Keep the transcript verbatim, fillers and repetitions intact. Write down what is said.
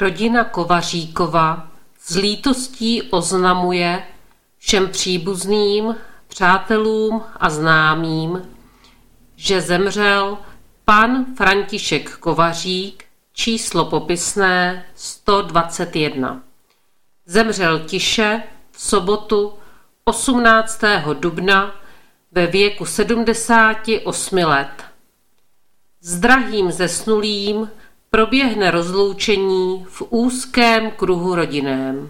Rodina Kovaříkova s lítostí oznamuje všem příbuzným, přátelům a známým, že zemřel pan František Kovařík, číslo popisné sto dvacet jedna. Zemřel tiše v sobotu osmnáctého dubna ve věku sedmdesáti osmi let. S drahým zesnulým proběhne rozloučení v úzkém kruhu rodinném.